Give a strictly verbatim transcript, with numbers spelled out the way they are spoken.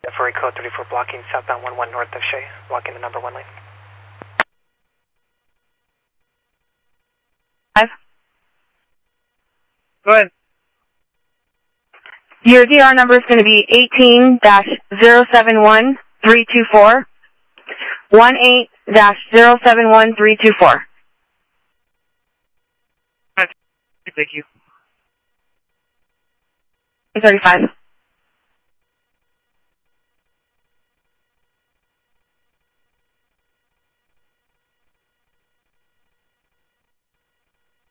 Ferry code thirty-four blocking southbound one one north of Shea, blocking the number one lane. Five. Go ahead. Your D R number is going to be eighteen dash zero seven one three two four. one eight dash zero seven one three two four. Thank you. eight thirty-five.